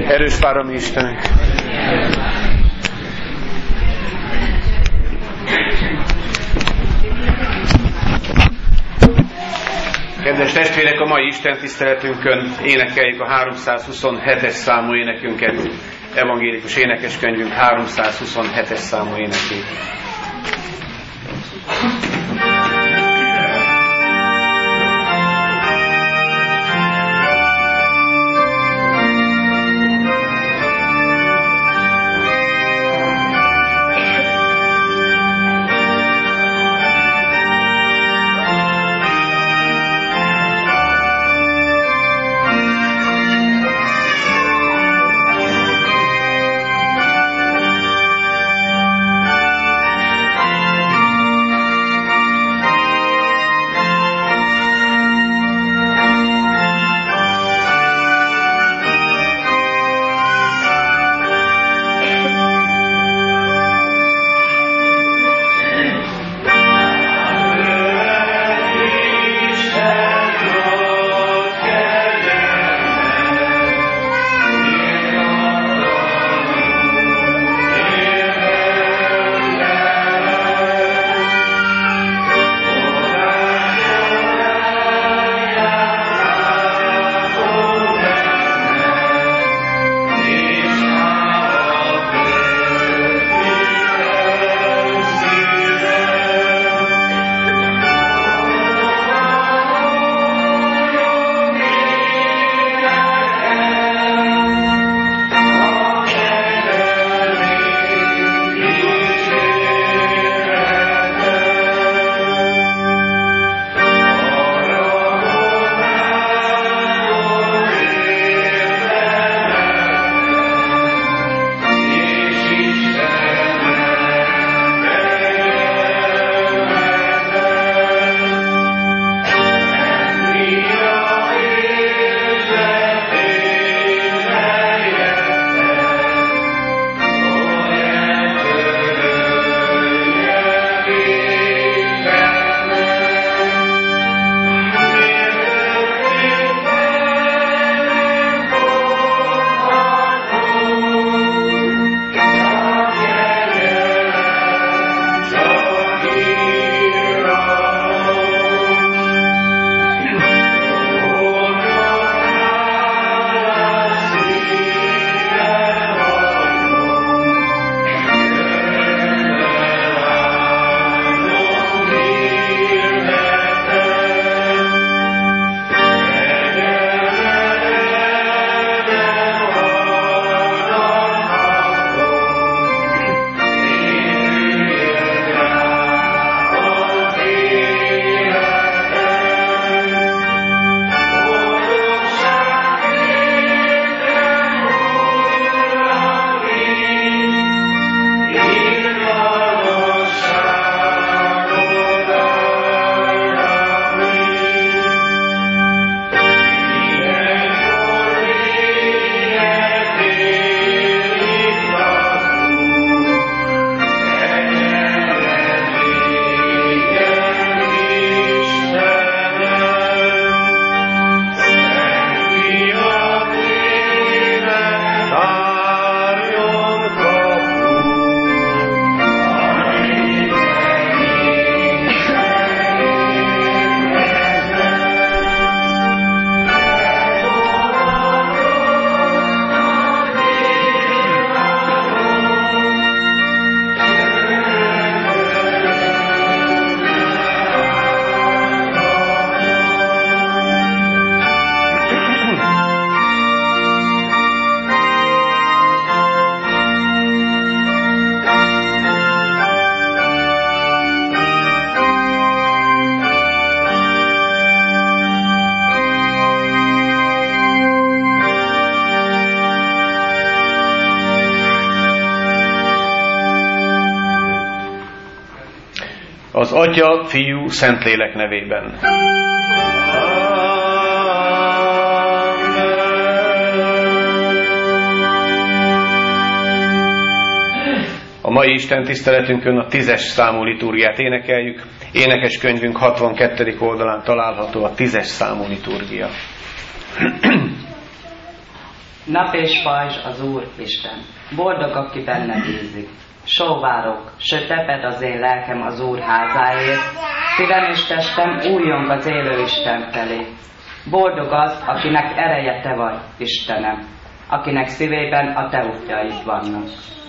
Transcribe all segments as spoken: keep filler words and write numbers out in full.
Erős pár a mi Istenünk. Kedves testvérek, a mai Isten tiszteletünkön énekeljük a háromszázhuszonhetes számú énekünket, evangélikus énekeskönyvünk háromszázhuszonhetes számú énekét. Az Atya, Fiú, Szentlélek nevében. A mai Isten tiszteletünkön a tízes számú liturgiát énekeljük. Énekeskönyvünk hatvankettedik oldalán található a tízes számú liturgia. Nap és pajzs az Úr Isten, boldog, aki benne bízik. Sóvárok, sőt teped az én lelkem az Úr házáért, szívem és testem újjong az élő Isten felé. Boldog az, akinek ereje te vagy, Istenem, akinek szívében a te útjaid vannak.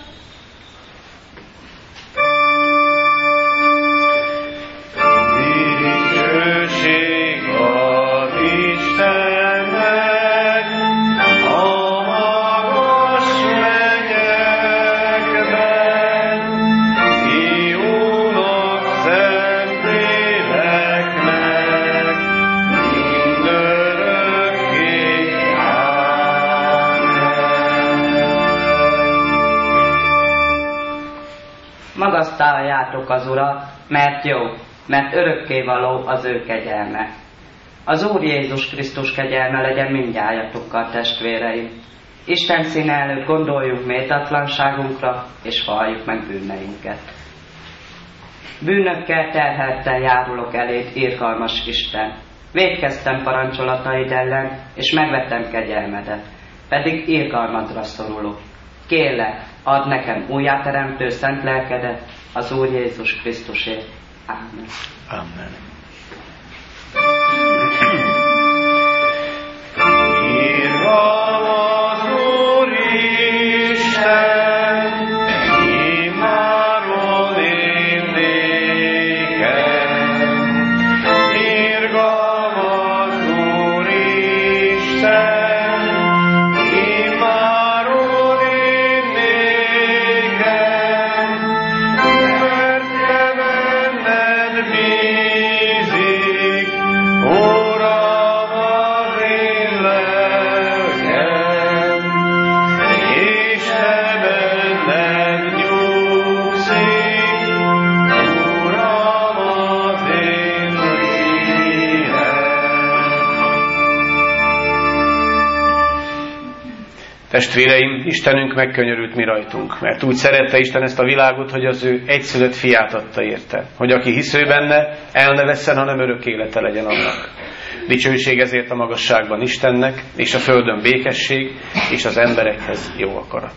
Dicsőség az Istennek a magas mennyekben, Jónak, Szentléleknek mindörökké. Magasztaljátok az Urat, mert jó, mert örökkévaló az ő kegyelme. Az Úr Jézus Krisztus kegyelme legyen mindnyájatokkal, testvéreim. Isten színe előtt gondoljunk méltatlanságunkra, és valljuk meg bűneinket. Bűnökkel terhelten járulok eléd, irgalmas Isten. Vétkeztem parancsolataid ellen, és megvettem kegyelmedet, pedig irgalmadra szorulok. Kérlek, add nekem újjáteremtő szent lelkedet az Úr Jézus Krisztusért. Amen. Amen. Testvéreim, Istenünk megkönyörült mi rajtunk, mert úgy szerette Isten ezt a világot, hogy az ő egyszülött fiát adta érte, hogy aki hisz ő benne, el ne vesszen, hanem örök élete legyen annak. Dicsőség ezért a magasságban Istennek, és a földön békesség, és az emberekhez jó akarat.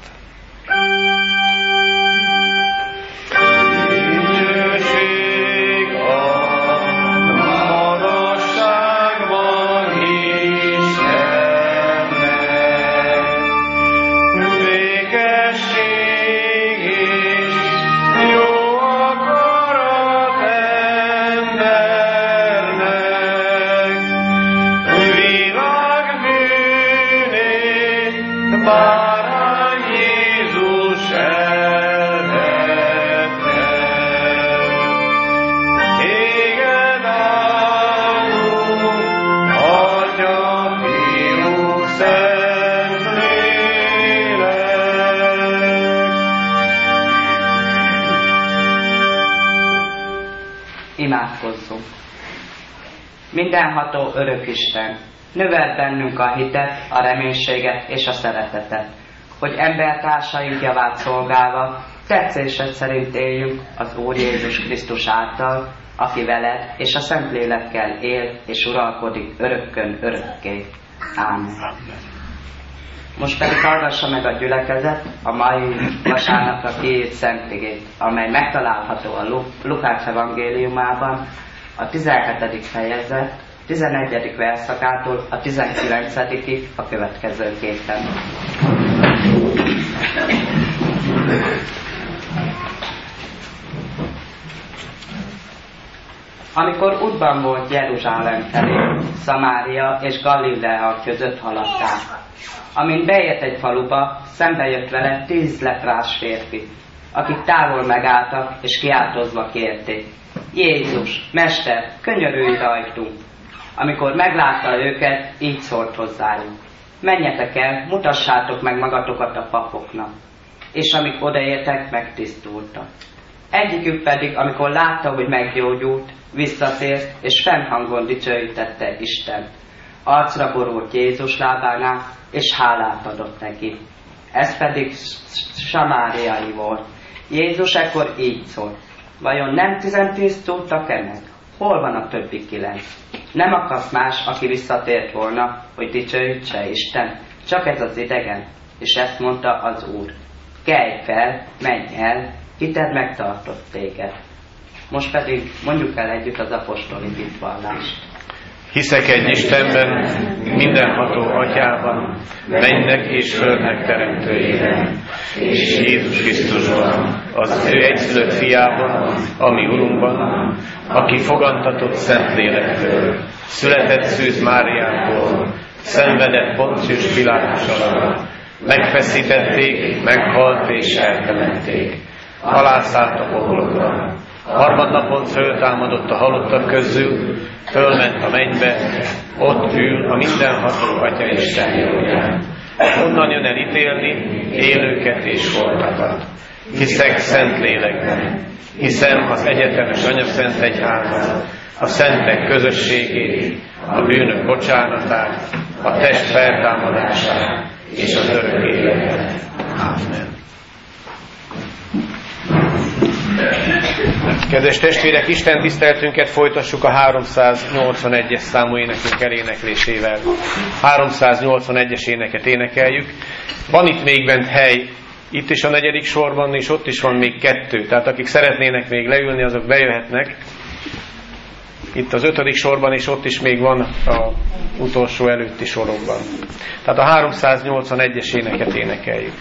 Imádkozzunk! Mindenható örök Isten, növeld bennünk a hitet, a reménységet és a szeretetet, hogy embertársaink javát szolgálva tetszésed szerint éljünk az Úr Jézus Krisztus által, aki veled és a Szentlélekkel él és uralkodik örökkön örökké. Ámen. Most pedig hallgassa meg a gyülekezet a mai vasárnapra kiírt Szent igét, amely megtalálható a Lukács evangéliumában, a tizenhetedik fejezet, tizenegyedik verszakától a tizenkilencedikig a következőképpen. Amikor útban volt Jeruzsálem felé, Szamária és Galilea között haladták. Amint beért egy faluba, szembe jött vele tíz leprás férfi, akik távol megálltak és kiáltozva kérték: Jézus, Mester, könyörülj rajtunk! Amikor meglátta őket, így szólt hozzájuk: menjetek el, mutassátok meg magatokat a papoknak. És amik odaértek, megtisztultak. Egyikük pedig, amikor látta, hogy meggyógyult, visszatért, és fennhangon dicsőítette Istent. Arcra borult Jézus lábánál, és hálát adott neki. Ez pedig samáriai volt. Jézus ekkor így szólt: vajon nem tisztultak-e meg? Hol van a többi kilenc? Nem akadt más, aki visszatért volna, hogy dicsőítse Isten, csak ez az idegen. És ezt mondta az Úr: kelj fel, menj el, hited megtartott téged. Most pedig mondjuk el együtt az apostoli hitvallást. Hiszek egy Istenben, mindenható Atyában, mennynek és földnek teremtőjében, és Jézus Krisztusban, az ő egyszülött fiában, ami Urunkban, aki fogantatott Szentlélektől, született Szűz Máriától, szenvedett Poncius Pilátus alatt, megfeszítették, meghalt és eltemették, alászállt a pokolokra, harmadnapon föltámadott a halottak közül, fölment a mennybe, ott ül a mindenható Atya Isten jobbján. Onnan jön el ítélni élőket és holtakat. Hiszek szent lélekben, hiszem az egyetemes anyaszent egyházat, a szentek közösségét, a bűnök bocsánatát, a test feltámadását és az örök életet. Amen. Kedves testvérek, Isten tiszteletünket folytassuk a háromszáznyolcvanegyes számú énekünk eléneklésével. háromszáznyolcvanegyes éneket énekeljük. Van itt még bent hely, itt is a negyedik sorban, és ott is van még kettő. Tehát akik szeretnének még leülni, azok bejöhetnek. Itt az ötödik sorban, és ott is még van az utolsó előtti sorokban. Tehát a háromszáznyolcvanegyes éneket énekeljük.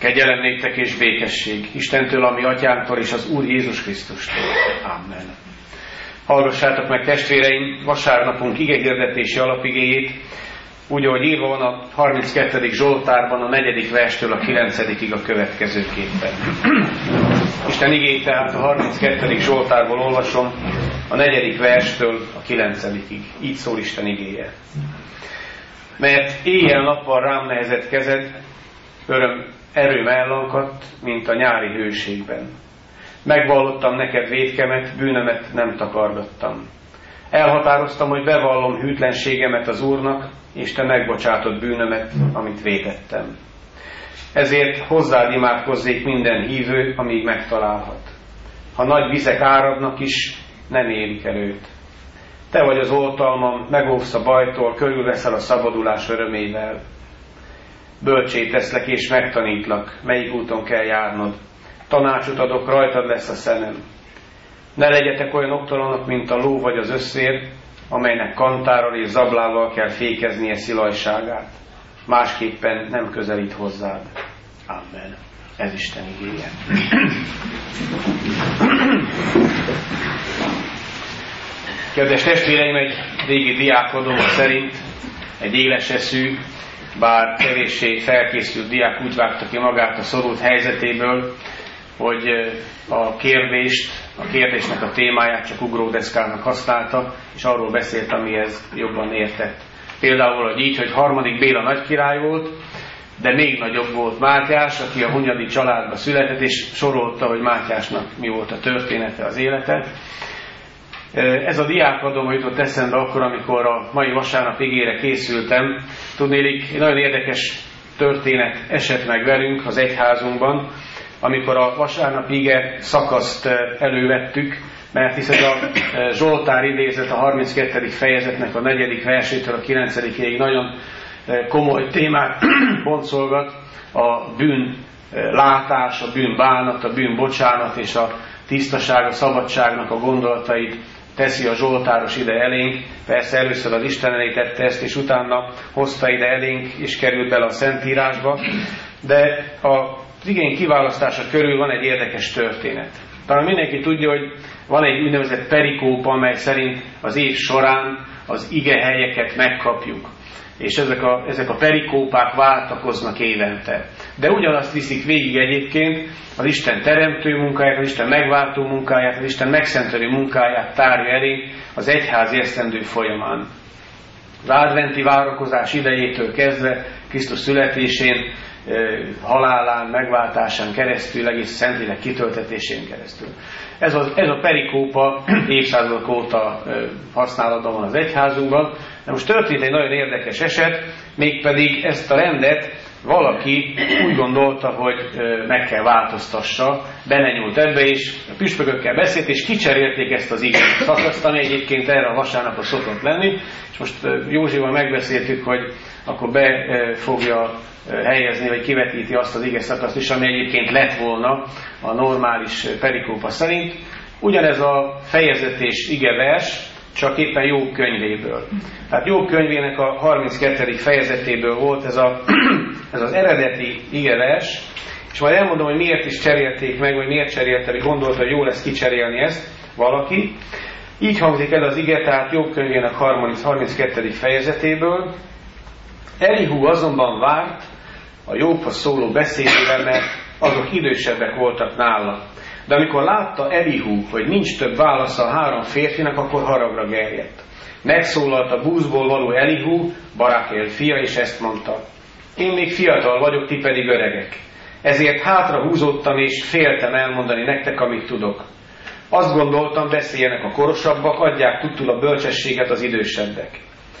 Kegyelem néktek és békesség Istentől, ami Atyánktól és az Úr Jézus Krisztustól. Amen. Hallgassátok meg, testvéreim, vasárnapunk igehirdetési alapigéjét, úgy, ahogy írva van a harminckettedik Zsoltárban, a negyedik verstől a kilencedikig a következőképpen. Isten igéjét tehát a harminckettedik Zsoltárból olvasom, a negyedik verstől a kilencedikig. Így szól Isten igéje. Mert éjjel-nappal rám nehezett kezed, öröm, erőm ellankadt, mint a nyári hőségben. Megvallottam neked vétkemet, bűnömet nem takargattam. Elhatároztam, hogy bevallom hűtlenségemet az Úrnak, és te megbocsátott bűnömet, amit vétettem. Ezért hozzád imádkozzék minden hívő, amíg megtalálhat. Ha nagy vizek áradnak is, nem érik el őt. Te vagy az oltalmam, megóvsz a bajtól, körülveszel a szabadulás örömével. Bölcsé teszlek és megtanítlak, melyik úton kell járnod. Tanácsot adok, rajtad lesz a szemem. Ne legyetek olyan oktalanok, mint a ló vagy az összér, amelynek kantárral és zablával kell fékeznie szilajságát. Másképpen nem közelít hozzád. Amen. Ez Isten igéje. Kedves testvéreim, egy régi diákodom szerint egy éles eszű, bár kevéssé felkészült diák úgy vágta ki magát a szorult helyzetéből, hogy a kérdést, a kérdésnek a témáját csak ugródeszkának használta, és arról beszélt, amihez jobban értett. Például, hogy így, hogy harmadik Béla nagykirály volt, de még nagyobb volt Mátyás, aki a Hunyadi családba született, és sorolta, hogy Mátyásnak mi volt a története, az élete. Ez a diákadom jutott eszembe akkor, amikor a mai vasárnap igére készültem. Tudnélik, egy nagyon érdekes történet esett meg velünk az egyházunkban, amikor a vasárnap ige szakaszt elővettük, mert hisz ez a Zsoltár idézet a harminckettedik fejezetnek a negyedik versétől a kilencedikéig nagyon komoly témát boncolgat, a bűn látás, a bűn bánat, a bűn bocsánat és a tisztaság, a szabadságnak a gondolatait teszi a zsoltáros ide elénk. Persze először az Isten elé tette ezt, és utána hozta ide elénk, és került bele a Szentírásba. De a igény kiválasztása körül van egy érdekes történet. Talán mindenki tudja, hogy van egy úgynevezett perikópa, amely szerint az év során az igehelyeket megkapjuk. És ezek a, ezek a perikópák váltakoznak évente. De ugyanazt viszik végig egyébként az Isten teremtő munkáját, az Isten megváltó munkáját, az Isten megszentelő munkáját tárja elé az egyházi esztendő folyamán. Az adventi várakozás idejétől kezdve Krisztus születésén, halálán, megváltásán keresztül, egész Szentlélek kitöltetésén keresztül. Ez a, ez a perikópa évszázadok óta használatban van az egyházunkban. De most történt egy nagyon érdekes eset, mégpedig ezt a rendet valaki úgy gondolta, hogy meg kell változtassa, belenyúlt ebbe, és a püspökökkel beszélt, és kicserélték ezt az igét szakaszt, ami egyébként erre a vasárnapra szokott lenni, és most Józsival megbeszéltük, hogy akkor be fogja helyezni, vagy kivetíti azt az ige szakaszt is, ami egyébként lett volna a normális perikópa szerint. Ugyanez a fejezet és igevers, csak éppen Jobb könyvéből. Tehát Jobb könyvének a harminckettedik fejezetéből volt ez, a, ez az eredeti igevers, és majd elmondom, hogy miért is cserélték meg, vagy miért cserélte, vagy gondolta, hogy jó lesz kicserélni ezt valaki. Így hangzik el az ige, tehát Jobb könyvének harminckettedik fejezetéből. Elihu azonban várt a Jobbhoz szóló beszédével, mert azok idősebbek voltak nála. De amikor látta Elihu, hogy nincs több válasza a három férfinak, akkor haragra gerjedt. Megszólalt a búzból való Elihu, Barakél fia, és ezt mondta: én még fiatal vagyok, ti pedig öregek. Ezért hátra húzódtam, és féltem elmondani nektek, amit tudok. Azt gondoltam, beszéljenek a korosabbak, adják tudtul a bölcsességet az idősebbek.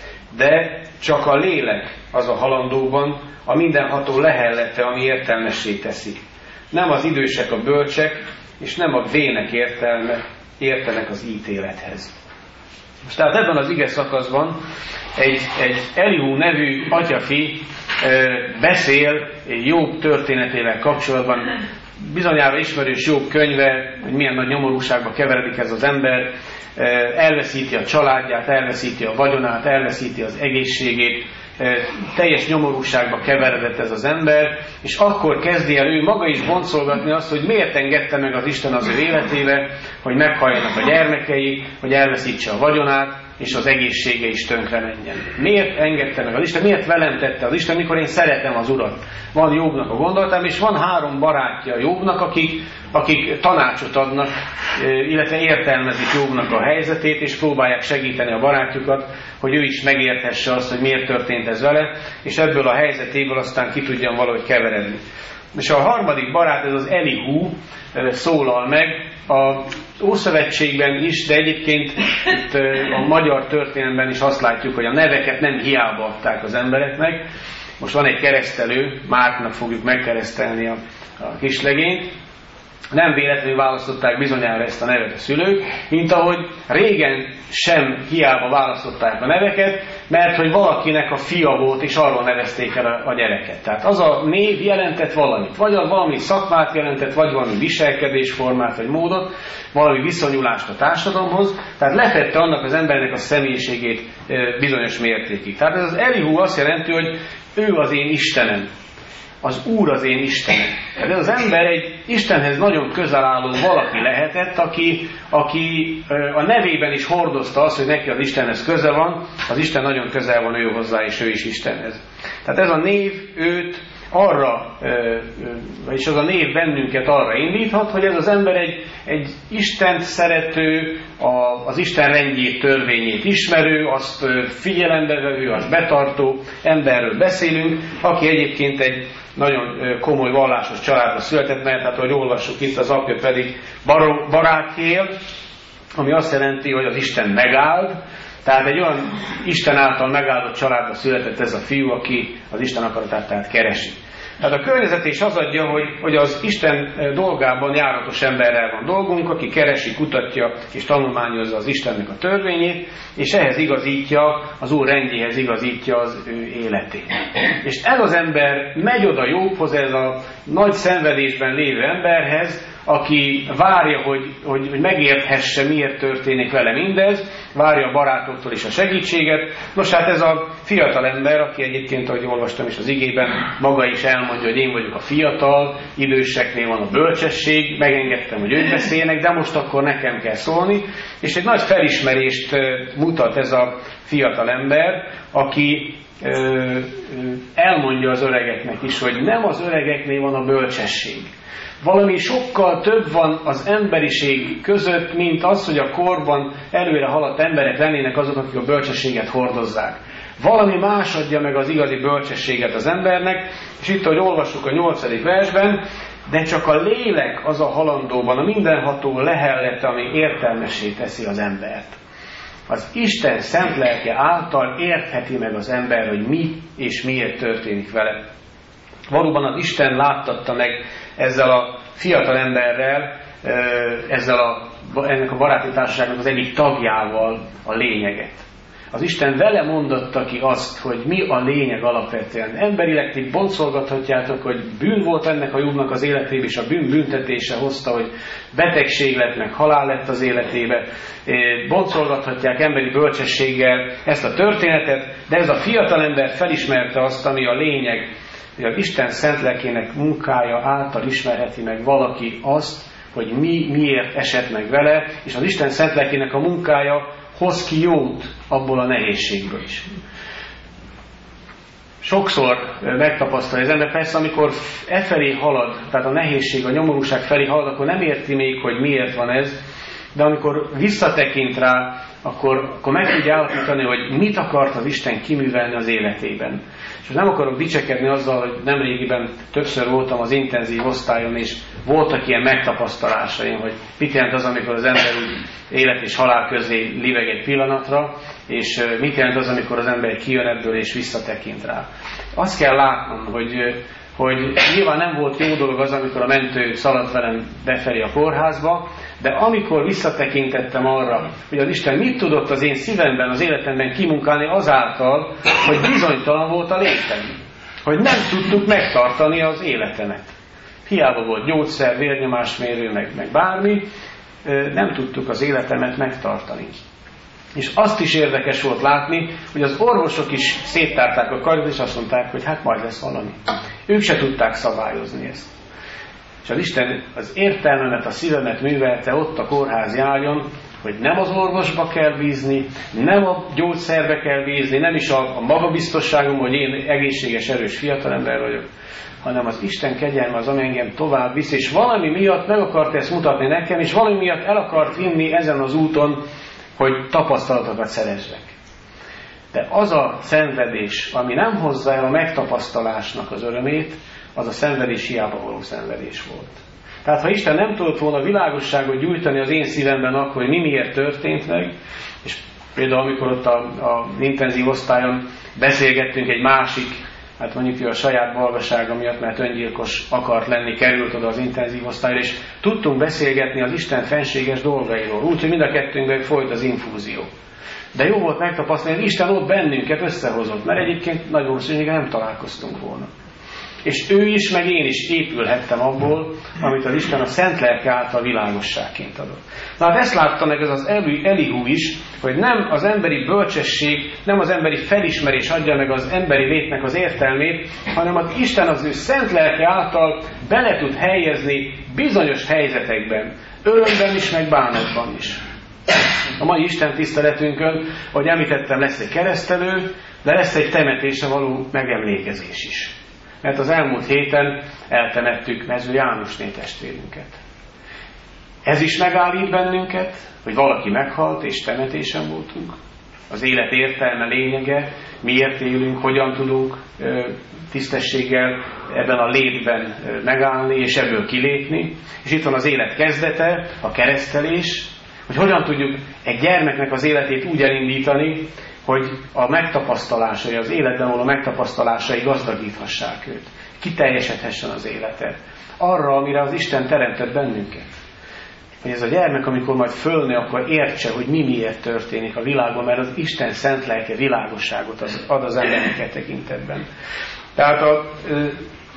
De csak a lélek az a halandóban, a mindenható lehellete, ami értelmessé teszi. Nem az idősek a bölcsek, és nem a vének értelme, értenek az ítélethez. Most tehát ebben az ige szakaszban egy, egy Elihu nevű atyafi e, beszél Jobb történetével kapcsolatban. Bizonyára ismerős Jobb könyve, hogy milyen nagy nyomorúságba keveredik ez az ember, e, elveszíti a családját, elveszíti a vagyonát, elveszíti az egészségét, teljes nyomorúságba keveredett ez az ember, és akkor kezdi el ő maga is boncolgatni azt, hogy miért engedte meg az Isten az ő életébe, hogy meghalljanak a gyermekei, hogy elveszítse a vagyonát, és az egészsége is tönkre menjen. Miért engedte meg az Isten? Miért velem tette az Isten, mikor én szeretem az Urat? Van Jobbnak a gondolatám, és van három barátja Jobbnak, akik, akik tanácsot adnak, illetve értelmezik Jobbnak a helyzetét, és próbálják segíteni a barátjukat, hogy ő is megérthesse azt, hogy miért történt ez vele, és ebből a helyzetéből aztán ki tudjan valahogy keveredni. És a harmadik barát, ez az Elihu szólal meg, a Ószövetségben is, de egyébként itt a magyar történelemben is azt látjuk, hogy a neveket nem hiába adták az embereknek. Most van egy keresztelő, Márknak fogjuk megkeresztelni a, a kislegényt. Nem véletlenül választották bizonyára ezt a nevet a szülők, mint ahogy régen sem hiába választották a neveket, mert hogy valakinek a fia volt, és arról nevezték el a, a gyereket. Tehát az a név jelentett valamit. Vagy valami szakmát jelentett, vagy valami viselkedésformát, vagy módot, valami viszonyulást a társadalomhoz. Tehát lefette annak az embernek a személyiségét bizonyos mértékig. Tehát ez az Elihu azt jelenti, hogy ő az én Istenem. Az Úr az én Istenem. Tehát ez az ember egy Istenhez nagyon közel álló valaki lehetett, aki, aki a nevében is hordozta azt, hogy neki az Istenhez köze van, az Isten nagyon közel van ő hozzá, és ő is Istenhez. Tehát ez a név őt arra, vagyis az a név bennünket arra indíthat, hogy ez az ember egy, egy Istent szerető, az Isten rendjét, törvényét ismerő, azt figyelembe vevő, azt betartó emberről beszélünk, aki egyébként egy nagyon komoly vallásos családba született, mert hát, ahogy olvassuk itt, az apja pedig Barákél, ami azt jelenti, hogy az Isten megáld. Tehát egy olyan Isten által megáldott családba született ez a fiú, aki az Isten akaratát tehát keresi. Tehát a környezetés az adja, hogy, hogy az Isten dolgában járatos emberrel van dolgunk, aki keresi, kutatja és tanulmányozza az Istennek a törvényét, és ehhez igazítja, az Úr rendjéhez igazítja az ő életét. És ez az ember megy oda Jobbhoz, ez a nagy szenvedésben lévő emberhez, aki várja, hogy, hogy, hogy megérthesse, miért történik vele mindez, várja a barátoktól is a segítséget. Nos, hát ez a fiatal ember, aki egyébként, ahogy olvastam is az igében, maga is elmondja, hogy én vagyok a fiatal, időseknél van a bölcsesség, megengedtem, hogy ők beszélnek, de most akkor nekem kell szólni. És egy nagy felismerést mutat ez a fiatal ember, aki ö, ö, elmondja az öregeknek is, hogy nem az öregeknél van a bölcsesség. Valami sokkal több van az emberiség között, mint az, hogy a korban előre haladt emberek lennének azok, akik a bölcsességet hordozzák. Valami más adja meg az igazi bölcsességet az embernek, és itt, ahogy olvassuk a nyolcadik versben, de csak a lélek az a halandóban, a mindenható lehellete, ami értelmessé teszi az embert. Az Isten szent lelke által értheti meg az ember, hogy mi és miért történik vele. Valóban az Isten láttatta meg ezzel a fiatal emberrel, ezzel a, ennek a baráti társaságnak az egyik tagjával a lényeget. Az Isten vele mondatta ki azt, hogy mi a lényeg alapvetően. Emberileg ti boncolgathatjátok, hogy bűn volt ennek a Jobbnak az életébe, és a bűn büntetése hozta, hogy betegség lett, meg halál lett az életébe. Boncolgathatják emberi bölcsességgel ezt a történetet, de ez a fiatal ember felismerte azt, ami a lényeg, hogy az Isten szent lelkének munkája által ismerheti meg valaki azt, hogy mi miért esett meg vele, és az Isten szent lelkének a munkája hoz ki jót abból a nehézségből is. Sokszor megtapasztalja az ember, persze amikor e felé halad, tehát a nehézség, a nyomorúság felé halad, akkor nem érti még, hogy miért van ez, de amikor visszatekint rá, akkor, akkor meg tudja állapítani, hogy mit akart az Isten kiművelni az életében. És nem akarok dicsekedni azzal, hogy nemrégiben többször voltam az intenzív osztályon, és voltak ilyen megtapasztalásaim, hogy mit jelent az, amikor az ember úgy élet és halál közé liveg egy pillanatra, és mit jelent az, amikor az ember kijön ebből és visszatekint rá. Azt kell látnom, hogy, hogy nyilván nem volt jó dolog az, amikor a mentő szaladt velem befelé a kórházba, de amikor visszatekintettem arra, hogy az Isten mit tudott az én szívemben, az életemben kimunkálni azáltal, hogy bizonytalan volt a létem. Hogy nem tudtuk megtartani az életemet. Hiába volt gyógyszer, vérnyomásmérő, meg, meg bármi, nem tudtuk az életemet megtartani. És azt is érdekes volt látni, hogy az orvosok is széttárták a karjukat, és azt mondták, hogy hát majd lesz valami. Ők se tudták szabályozni ezt. És az Isten az értelmemet, a szívemet művelte ott a kórházi ágyon, hogy nem az orvosba kell bízni, nem a gyógyszerbe kell bízni, nem is a, a magabiztosságom, hogy én egészséges, erős fiatalember vagyok, hanem az Isten kegyelme az, ami engem tovább visz, és valami miatt meg akart ezt mutatni nekem, és valami miatt el akart vinni ezen az úton, hogy tapasztalatokat szerezzek. De az a szenvedés, ami nem hozza el a megtapasztalásnak az örömét, az a szenvedés hiába való szenvedés volt. Tehát ha Isten nem tudott volna világosságot gyújtani az én szívemben akkor, hogy mi miért történt meg, és például amikor ott a, a intenzív osztályon beszélgettünk egy másik, hát mondjuk a saját balgasága miatt, mert öngyilkos akart lenni, került oda az intenzív osztályra, és tudtunk beszélgetni az Isten fenséges dolgairól, úgyhogy mind a kettőnkben folyt az infúzió. De jó volt megtapasztalni, hogy Isten ott bennünket összehozott, mert egyébként nagy valószínűleg nem találkoztunk volna. És ő is, meg én is épülhettem abból, amit az Isten a szent lelke által világosságként adott. Na hát ezt látta meg ez az Elihu is, hogy nem az emberi bölcsesség, nem az emberi felismerés adja meg az emberi létnek az értelmét, hanem az Isten az ő szent lelke által bele tud helyezni bizonyos helyzetekben, örömben is, meg bánatban is. A mai Isten tiszteletünkön, ahogy említettem, lesz egy keresztelő, de lesz egy temetésre való megemlékezés is. Mert az elmúlt héten eltemettük Mező Jánosné testvérünket. Ez is megállít bennünket, hogy valaki meghalt és temetésen voltunk. Az élet értelme, lényege, miért élünk, hogyan tudunk tisztességgel ebben a létben megállni és ebből kilépni. És itt van az élet kezdete, a keresztelés, hogy hogyan tudjuk egy gyermeknek az életét úgy elindítani, hogy a megtapasztalásai, az életben való megtapasztalásai gazdagíthassák őt. Kiteljesedhessen az élete. Arra, amire az Isten teremtett bennünket. Hogy ez a gyermek, amikor majd fölnő, akkor értse, hogy mi miért történik a világban, mert az Isten szent lelke világosságot ad az embereket tekintetben. Tehát a uh,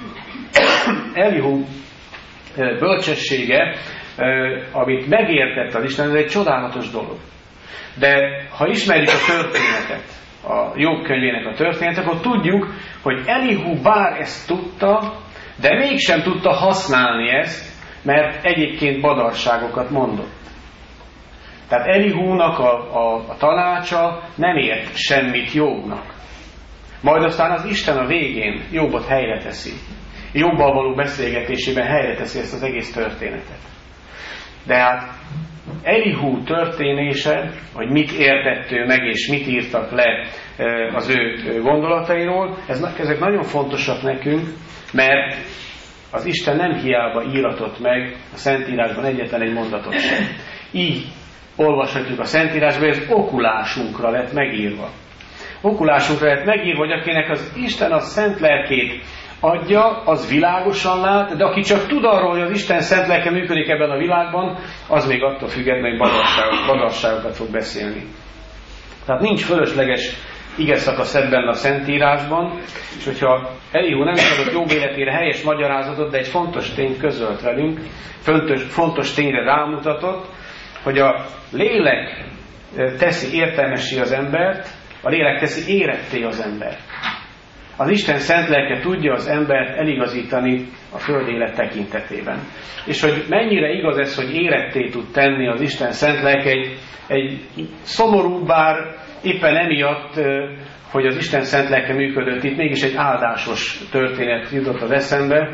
Elihu uh, bölcsessége, uh, amit megértett az Isten, ez egy csodálatos dolog. De ha ismerjük a történetet, a Jobb könyvének a történetet, akkor tudjuk, hogy Elihu bár ezt tudta, de mégsem tudta használni ezt, mert egyébként badarságokat mondott. Tehát Elihúnak a, a, a tanácsa nem ért semmit Jobbnak. Majd aztán az Isten a végén Jobbot helyre teszi. Jobbal való beszélgetésében helyre teszi ezt az egész történetet. De hát Elihu történése, hogy mit értett ő meg, és mit írtak le az ő gondolatairól, ezek nagyon fontosak nekünk, mert az Isten nem hiába íratott meg a Szentírásban egyetlen egy mondatot sem. Így olvashatjuk a Szentírásban, hogy ez okulásunkra lett megírva. Okulásunkra lett megírva, hogy akinek az Isten a szent lelkét adja, az világosan lát, de aki csak tud arról, hogy az Isten szent lelke működik ebben a világban, az még attól függetlenül badarságokat, badarságokat fog beszélni. Tehát nincs fölösleges ige szakasz ebben a Szentírásban, és hogyha Elihu nem is adott Jobb életére helyes magyarázatot, de egy fontos tényt közölt velünk, fontos, fontos tényre rámutatott, hogy a lélek teszi értelmessé az embert, a lélek teszi éretté az embert. Az Isten szent lelke tudja az embert eligazítani a föld élet tekintetében. És hogy mennyire igaz ez, hogy éretté tud tenni az Isten szent lelke, egy, egy szomorú, bár éppen emiatt, hogy az Isten szent lelke működött itt, mégis egy áldásos történet jutott az eszembe.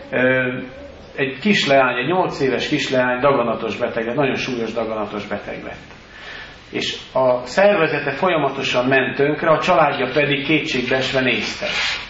Egy kisleány, egy nyolc éves kisleány daganatos beteg, nagyon súlyos daganatos beteg lett. És a szervezete folyamatosan ment tönkre, a családja pedig kétségbeesve nézte.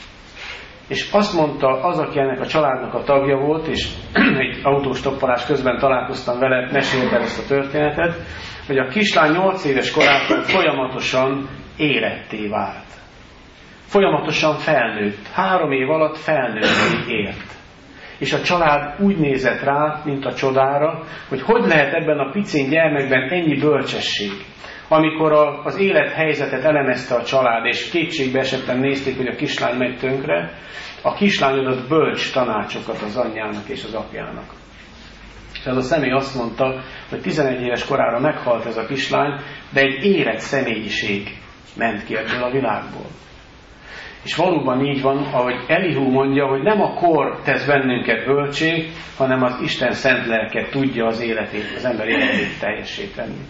És azt mondta az, aki ennek a családnak a tagja volt, és egy autóstoppalás közben találkoztam vele, mesélte ezt a történetet, hogy a kislány nyolc éves korától folyamatosan éretté vált. Folyamatosan felnőtt. Három év alatt felnőtt ért. És a család úgy nézett rá, mint a csodára, hogy hogy lehet ebben a picin gyermekben ennyi bölcsesség. Amikor a, az élethelyzetet elemezte a család, és kétségbe esetten nézték, hogy a kislány megy tönkre, a kislány adott bölcs tanácsokat az anyjának és az apjának. És az a személy azt mondta, hogy tizenegy éves korára meghalt ez a kislány, de egy érett személyiség ment ki ebből a világból. És valóban így van, ahogy Elihu mondja, hogy nem a kor tesz bennünket bölcsé, hanem az Isten szent lelke tudja az életét, az ember életét teljessé tenni.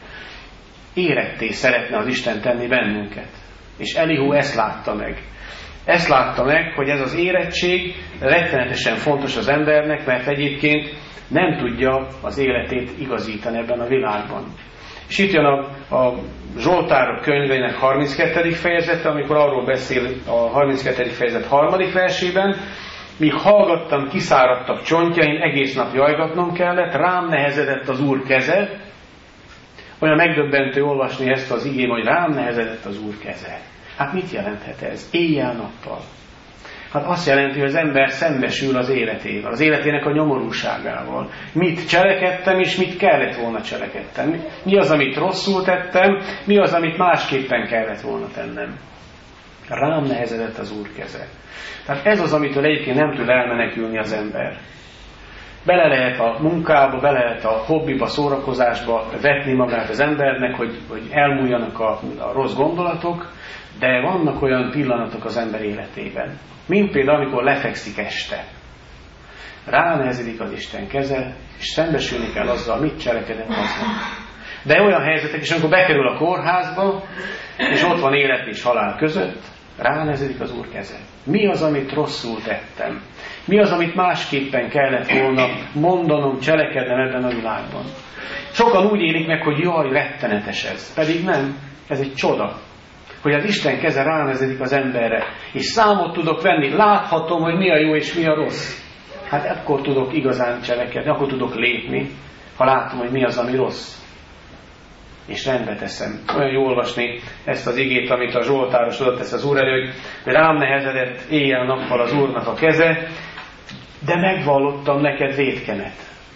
Éretté szeretne az Isten tenni bennünket. És Elihu ezt látta meg. Ezt látta meg, hogy ez az érettség rettenetesen fontos az embernek, mert egyébként nem tudja az életét igazítani ebben a világban. És itt jön a, a Zsoltárok könyvének harminckettedik fejezete, amikor arról beszél a harminckettedik fejezet harmadik versében, míg hallgattam, kiszáradtak csontjaim, egész nap jajgatnom kellett, rám nehezedett az Úr keze. Olyan megdöbbentő olvasni ezt az igém, hogy rám nehezedett az Úr keze. Hát mit jelenthet ez? Éjjel-nappal. Hát azt jelenti, hogy az ember szembesül az életével, az életének a nyomorúságával. Mit cselekedtem, és mit kellett volna cselekedtem. Mi az, amit rosszul tettem, mi az, amit másképpen kellett volna tennem. Rám nehezedett az Úr keze. Tehát ez az, amitől egyébként nem tud elmenekülni az ember. Bele lehet a munkába, bele lehet a hobbiba, szórakozásba vetni magát az embernek, hogy, hogy elmúljanak a, a rossz gondolatok, de vannak olyan pillanatok az ember életében, mint például, amikor lefekszik este. Ránehezedik az Isten keze, és szembesülni kell azzal, mit cselekedett aznap. De olyan helyzetek is, amikor bekerül a kórházba, és ott van élet és halál között, ránehezedik az Úr keze. Mi az, amit rosszul tettem? Mi az, amit másképpen kellett volna mondanom, cselekednem ebben a világban? Sokan úgy élik meg, hogy jaj, rettenetes ez. Pedig nem, ez egy csoda. Hogy az Isten keze ránehezedik az emberre, és számot tudok venni, láthatom, hogy mi a jó és mi a rossz. Hát ekkor tudok igazán cselekedni, akkor tudok lépni, ha látom, hogy mi az, ami rossz. És rendbe teszem. Olyan jó olvasni ezt az igét, amit a Zsoltáros adott ezt az Úr elő, hogy rám nehezedett éjjel-nappal az Úrnak a keze, de megvallottam neked vétkemet.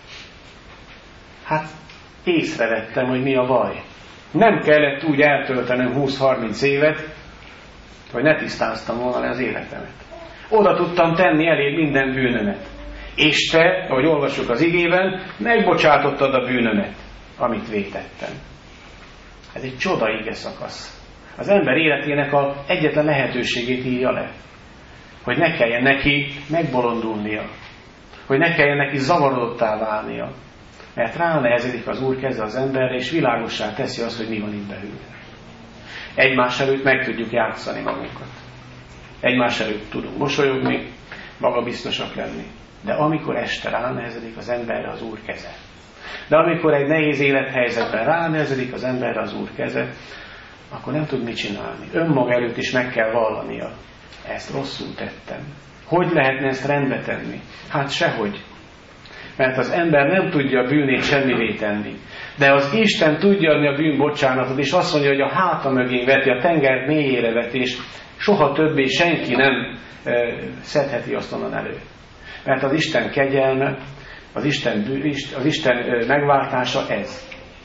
Hát észrevettem, hogy mi a baj. Nem kellett úgy eltöltenem húsz-harminc évet, hogy ne tisztáztam volna le az életemet. Oda tudtam tenni elég minden bűnömet. És te, ahogy olvassuk az igében, megbocsátottad a bűnömet, amit vétettem. Ez egy csoda ige szakasz. Az ember életének az egyetlen lehetőségét írja le. Hogy ne kelljen neki megbolondulnia. Hogy ne kelljen neki zavarodottá válnia. Mert ránehezedik az Úr keze az emberre, és világossá teszi azt, hogy mi van itt belül. Egymás előtt meg tudjuk játszani magunkat. Egymás előtt tudunk mosolyogni, magabiztosak lenni. De amikor este ránehezedik az emberre az Úr keze, de amikor egy nehéz élethelyzetben ránehezedik az emberre az Úr keze, akkor nem tud mit csinálni. Önmaga előtt is meg kell vallania. Ezt rosszul tettem. Hogy lehetne ezt rendbe tenni? Hát sehogy. Mert az ember nem tudja a bűnét semmivé tenni. De az Isten tudja adni a bűn bocsánatot, és azt mondja, hogy a háta mögé veti, a tenger mélyére veti, és soha többé senki nem e, szedheti azt onnan elő. Mert az Isten kegyelme, az Isten, az Isten megváltása ez.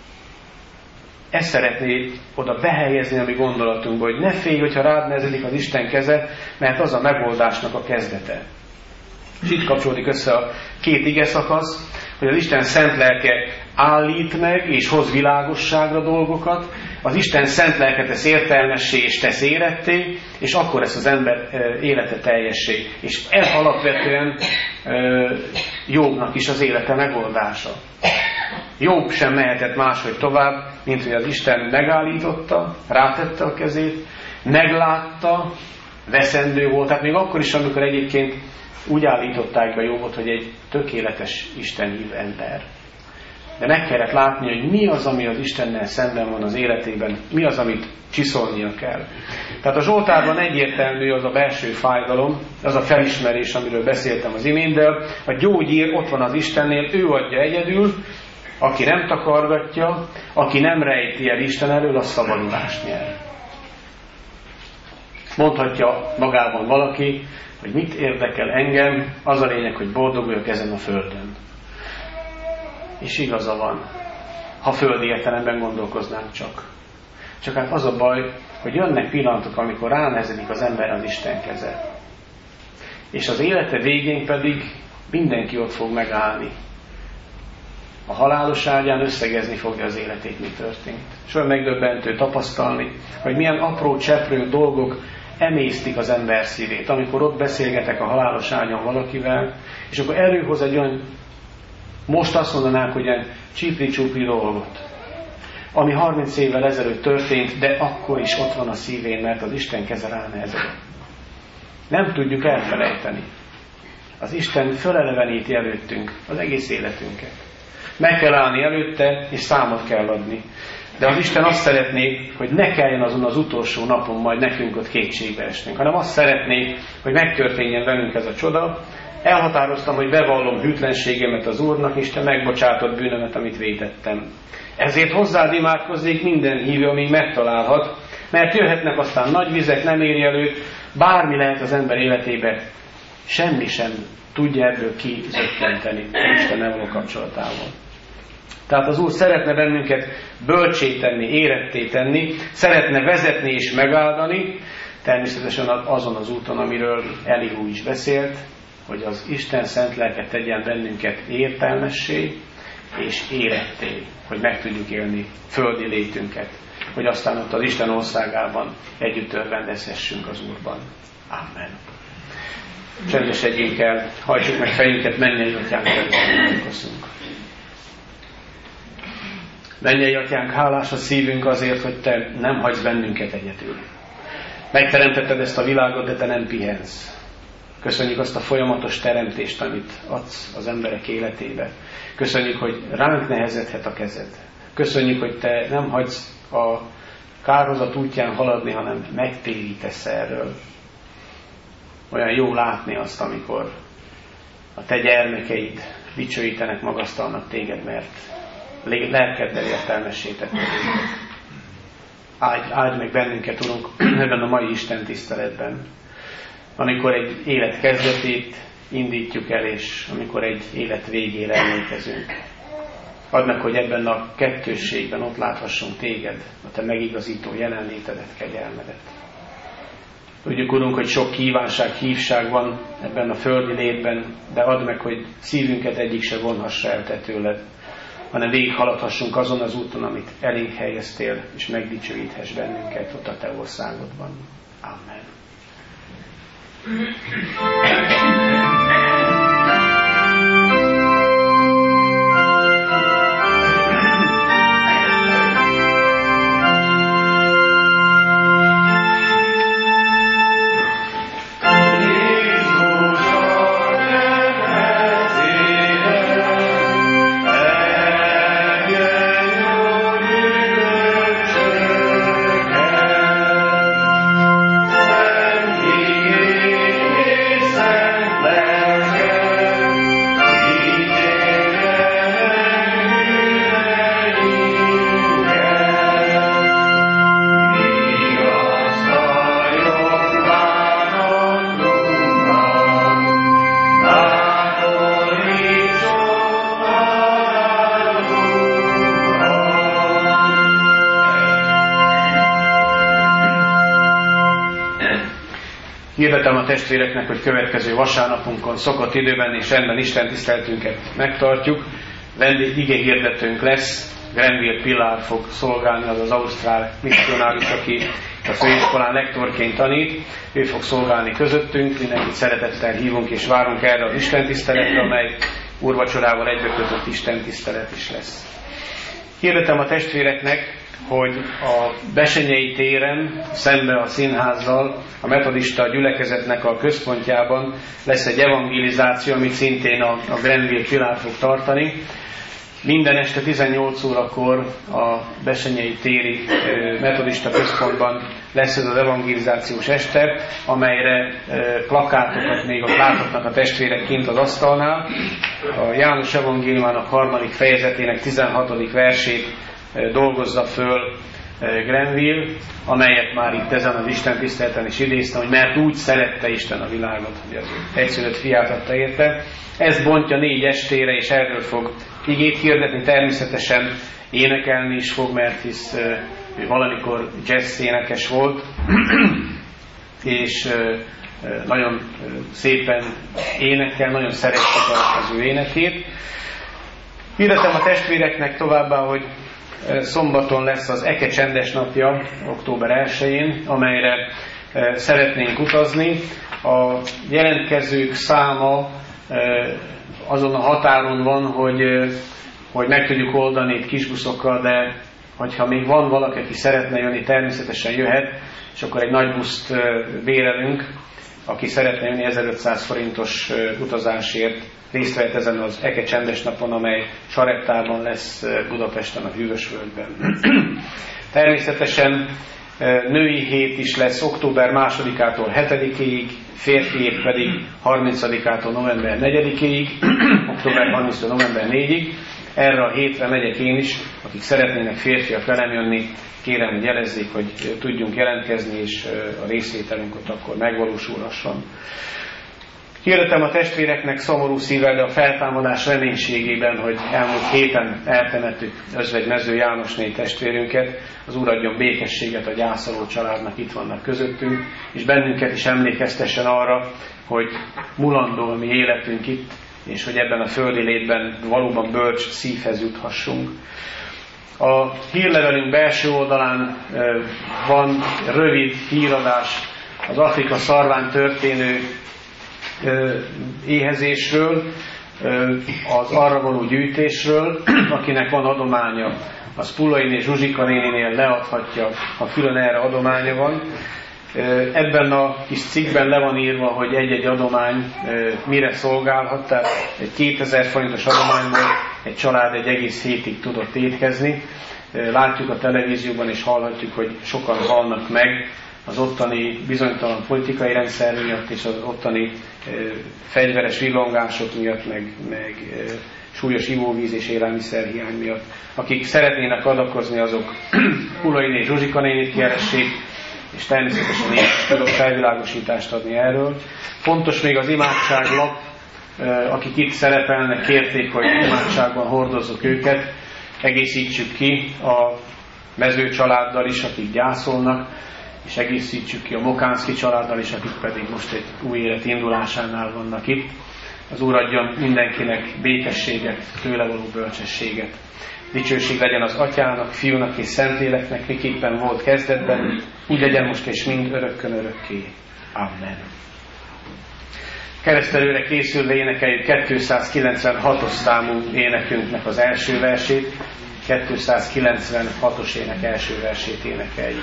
Ezt szeretné oda behelyezni a mi gondolatunkba, hogy ne félj, hogyha rád nehezedik az Isten keze, mert az a megoldásnak a kezdete. És itt kapcsolódik össze a két ige szakasz, hogy az Isten szent lelke állít meg és hoz világosságra dolgokat, az Isten szent lelke tesz értelmessé és tesz éretté, és akkor lesz az ember élete teljessé. És ez alapvetően Jobbnak is az élete megoldása. Jobb sem mehetett máshogy tovább, mint hogy az Isten megállította, rátette a kezét, meglátta, veszendő volt. Tehát még akkor is, amikor egyébként úgy állították be Jobbot, hogy egy tökéletes istenhív ember. De meg kellett látni, hogy mi az, ami az Istennel szemben van az életében, mi az, amit csiszolnia kell. Tehát a Zsoltárban egyértelmű az a belső fájdalom, az a felismerés, amiről beszéltem az imént, de a gyógyír ott van az Istennél, ő adja egyedül, aki nem takargatja, aki nem rejti el Isten elől, az szabadulást nyer. Mondhatja magában valaki, hogy mit érdekel engem, az a lényeg, hogy boldoguljak ezen a földön. És igaza van, ha földi értelemben gondolkoznánk csak. Csak hát az a baj, hogy jönnek pillanatok, amikor ránehezedik az ember az Isten keze. És az élete végén pedig mindenki ott fog megállni. a halálos ágyán összegezni fogja az életét, mi történt. És olyan megdöbbentő tapasztalni, hogy milyen apró cseprő dolgok emésztik az ember szívét. Amikor ott beszélgetek a halálos ágyon valakivel, és akkor előhoz egy olyan, most azt mondanánk, hogy ilyen csipri-csupri dolgot, ami harminc évvel ezelőtt történt, de akkor is ott van a szívén, mert az Isten keze ránehezedett. Nem tudjuk elfelejteni. Az Isten föleleveníti előttünk az egész életünket. Meg kell állni előtte, és számot kell adni. De az Isten azt szeretné, hogy ne kelljen azon az utolsó napon majd nekünk ott kétségbe esnünk, hanem azt szeretné, hogy megtörténjen velünk ez a csoda. Elhatároztam, hogy bevallom hűtlenségemet az Úrnak, és te megbocsátott bűnömet, amit vétettem. Ezért hozzád imádkozzék minden hívő, amíg megtalálhat, mert jöhetnek aztán nagy vizek, nem éri előtt, bármi lehet az ember életébe, semmi sem tudja ebből kizökkenteni Istennel való kapcsolatával. Tehát az Úr szeretne bennünket bölcsé tenni, éretté tenni, szeretne vezetni és megáldani, természetesen azon az úton, amiről Elihu is beszélt, hogy az Isten szent lelke tegyen bennünket értelmessé és éretté, hogy meg tudjuk élni földi létünket, hogy aztán ott az Isten országában együtt örvendezhessünk az Úrban. Amen. Csendesedjünk el, hajtsuk meg fejünket, mennyei atyánk előtt köszönjük. Mennyei atyánk, hálás a szívünk azért, hogy te nem hagysz bennünket egyedül. Megteremtetted ezt a világot, de te nem pihensz. Köszönjük azt a folyamatos teremtést, amit adsz az emberek életébe. Köszönjük, hogy ránk nehezedhet a kezed. Köszönjük, hogy te nem hagysz a kárhozat útján haladni, hanem megtérítesz erről. Olyan jó látni azt, amikor a te gyermekeid dicsőítenek, magasztalnak téged, mert lelkeddel értelmessé tetted őket. Áldj, áldj meg bennünket, Urunk, ebben a mai Isten tiszteletben. Amikor egy élet kezdetét indítjuk el, és amikor egy élet végére emlékezünk. Add meg, hogy ebben a kettősségben ott láthassunk téged, a te megigazító jelenlétedet, kegyelmedet. Tudjuk, Urunk, hogy sok kívánság, hívság van ebben a földi létben, de add meg, hogy szívünket egyik se vonhassa el te tőled, hanem végighaladhassunk azon az úton, amit elénk helyeztél, és megdicsőíthess bennünket ott a te országodban. Amen. Hirdetem a testvéreknek, hogy következő vasárnapunkon szokott időben és rendben Isten tiszteltünket megtartjuk. Vendég igéhirdetőnk lesz, Grenville Pillár fog szolgálni, az az ausztrál misszionáris, aki a főiskolán lektorként tanít. Ő fog szolgálni közöttünk, mindenkit szeretettel hívunk és várunk erre az Isten tiszteletre, amely úrvacsorával egybekötött Isten tisztelet is lesz. Hirdetem a testvéreknek, hogy a Besenyei téren, szembe a színházzal, a metodista gyülekezetnek a központjában lesz egy evangelizáció, amit szintén a, a Grenville Pillár fog tartani. Minden este tizennyolc órakor a Besenyei téri metodista központban lesz ez az evangelizációs este, amelyre plakátokat még ott láthatnak a testvérek kint az asztalnál. A János evangéliumának harmadik fejezetének tizenhatodik versét dolgozza föl Grenville, amelyet már itt ezen az Isten tiszteleten is idéztem, hogy mert úgy szerette Isten a világot, hogy az egyszülött fiát adta érte. Ezt bontja négy estére, és erről fog igét hirdetni, természetesen énekelni is fog, mert hisz ő valamikor jazz énekes volt, és nagyon szépen énekel, nagyon szeretjük az ő énekét. Hirdetem a testvéreknek továbbá, hogy szombaton lesz az Eke csendes napja, október elsején, amelyre szeretnénk utazni. A jelentkezők száma azon a határon van, hogy, hogy meg tudjuk oldani itt kisbuszokkal, de hogyha még van valaki, aki szeretne jönni, természetesen jöhet, és akkor egy nagy buszt bérelünk, aki szeretne jönni ezerötszáz forintos utazásért, részt vehet ezen az Eke csendes napon, amely Sarettában lesz Budapesten, a Hűvösvölgyben. Természetesen női hét is lesz október másodikától hetedikéig, férfiék pedig harmincadikától november negyedikéig, október harmincadikáig november négyedikéig. Erre a hétre megyek én is, akik szeretnének férfiak velem jönni, kérem, hogy jelezzék, hogy tudjunk jelentkezni, és a részvételünk ott akkor megvalósulhasson. Hirdetem a testvéreknek szomorú szívvel, de a feltámadás reménységében, hogy elmúlt héten eltemettük Özvegy Mező Jánosné testvérünket, az Úr adjon békességet a gyászoló családnak, itt vannak közöttünk, és bennünket is emlékeztessen arra, hogy mulandó a mi életünk itt, és hogy ebben a földi létben valóban bölcs szívhez juthassunk. A hírlevelünk belső oldalán van rövid híradás az Afrika szarván történő éhezésről, az arra való gyűjtésről. Akinek van adománya, az Pullain és Zsuzsika néninél leadhatja, ha külön erre adománya van. Ebben a kis cikkben le van írva, hogy egy-egy adomány mire szolgálhat, tehát egy kétezer forintos adományból egy család egy egész hétig tudott étkezni. Látjuk a televízióban és hallhatjuk, hogy sokan halnak meg az ottani bizonytalan politikai rendszer miatt és az ottani fegyveres villongások miatt, meg, meg súlyos ivóvíz és élelmiszerhiány miatt. Akik szeretnének adakozni, azok Pullain és Zsuzsika nénit keressék, és természetesen én is tudok felvilágosítást adni erről. Fontos még az imádságlap, akik itt szerepelnek, kérték, hogy imádságban hordozzuk őket, egészítsük ki a Mező családdal is, akik gyászolnak, és egészítsük ki a Mokánszki családdal is, akik pedig most egy új élet indulásánál vannak itt. Az Úr adjon mindenkinek békességet, tőle való bölcsességet. Dicsőség legyen az Atyának, Fiúnak és Szentléleknek, miképpen volt kezdetben, úgy legyen most és mind örökkön örökké. Amen. Keresztelőre készülve énekeljük kétszázkilencvenhatos számú énekünknek az első versét. kétszázkilencvenhatos ének első versét énekeljük.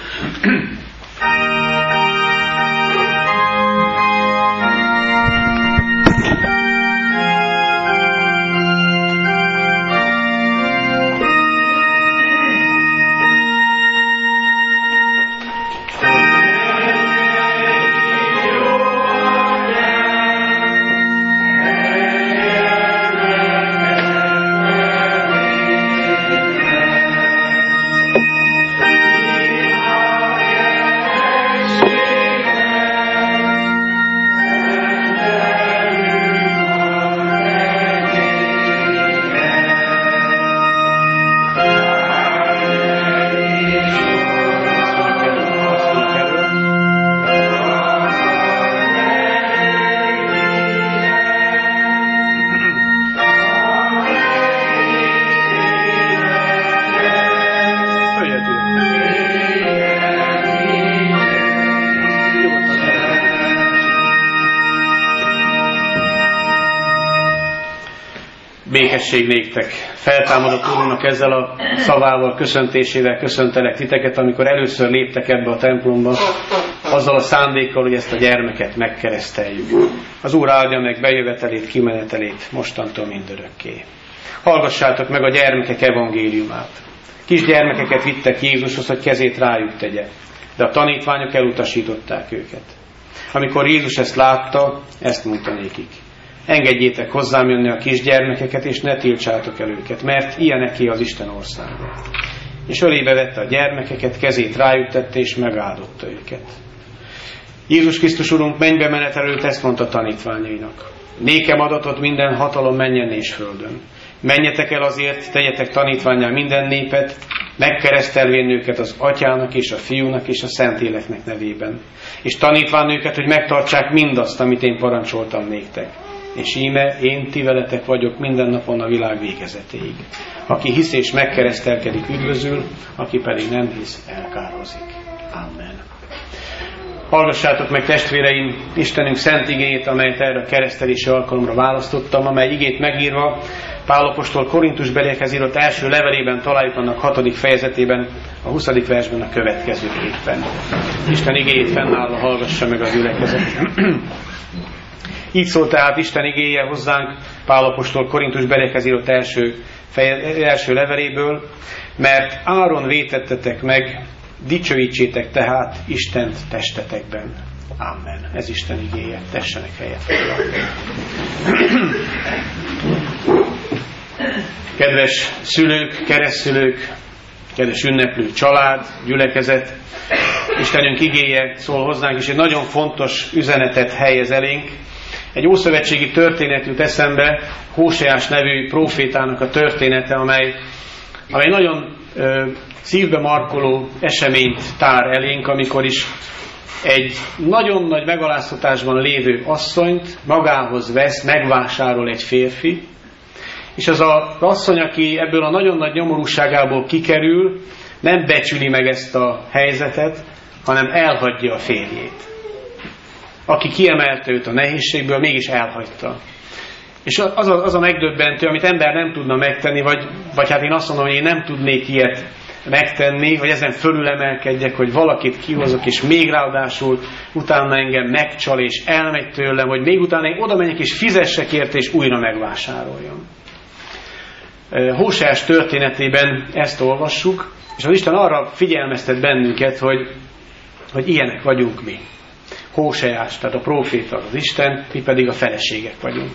Békesség néktek. Feltámadott Úrunknak ezzel a szavával, köszöntésével köszöntelek titeket, amikor először léptek ebbe a templomba, azzal a szándékkal, hogy ezt a gyermeket megkereszteljük. Az Úr áldja meg bejövetelét, kimenetelét mostantól mindörökké. Hallgassátok meg a gyermekek evangéliumát. Kisgyermekeket vittek Jézushoz, hogy kezét rájuk tegye, de a tanítványok elutasították őket. Amikor Jézus ezt látta, ezt mondta nékik: engedjétek hozzám jönni a kisgyermekeket, és ne tiltsátok el őket, mert ilyeneké az Isten országa. És ölébe vette a gyermekeket, kezét rájuk tette, és megáldotta őket. Jézus Krisztus Urunk mennybe menet előtt ezt mondta tanítványainak: nékem adatot minden hatalom mennyen és földön. Menjetek el azért, tegyetek tanítvánnyá minden népet, megkeresztelvén őket az Atyának és a Fiúnak és a Szentléleknek nevében, és tanítván őket, hogy megtartsák mindazt, amit én parancsoltam néktek. és íme én ti veletek vagyok minden napon a világ végezetéig. Aki hisz és megkeresztelkedik, üdvözül, aki pedig nem hisz, elkározik. Amen. Hallgassátok meg, testvéreim, Istenünk szent igéjét, amelyet erre a keresztelési alkalomra választottam, amely igét megírva Pál apostol Korintusbeliekhez írott első levelében találjuk annak hatodik fejezetében, a huszadik versben a következőképpen. Isten igéjét fennállva hallgassa meg a gyülekezet. Így szólt tehát Isten igéje hozzánk Pál apostol Korintusbeliekhez írott első, feje, első leveléből, mert áron vétettetek meg, dicsőítsétek tehát Istent testetekben. Amen. Ez Isten igéje. Tessenek helyet. Kedves szülők, keresztszülők, kedves ünneplő család, gyülekezet, Istenünk igéje szól hozzánk, és egy nagyon fontos üzenetet helyez elénk. Egy ószövetségi történet jut eszembe, Hóseás nevű prófétának a története, amely, amely nagyon ö, szívbe markoló eseményt tár elénk, amikor is egy nagyon nagy megaláztatásban lévő asszonyt magához vesz, megvásárol egy férfi, és az az asszony, aki ebből a nagyon nagy nyomorúságából kikerül, nem becsüli meg ezt a helyzetet, hanem elhagyja a férjét. Aki kiemelte őt a nehézségből, mégis elhagyta. És az a, az a megdöbbentő, amit ember nem tudna megtenni, vagy, vagy hát én azt mondom, hogy én nem tudnék ilyet megtenni, vagy ezen fölülemelkedjek, hogy valakit kihozok, és még ráadásul utána engem megcsal, és elmegy tőlem, hogy még utána én oda menjek, és fizessek érte, és újra megvásároljam. Hóseás történetében ezt olvassuk, és az Isten arra figyelmeztet bennünket, hogy, hogy ilyenek vagyunk mi. Hóseás, tehát a próféta az Isten, mi pedig a feleségek vagyunk.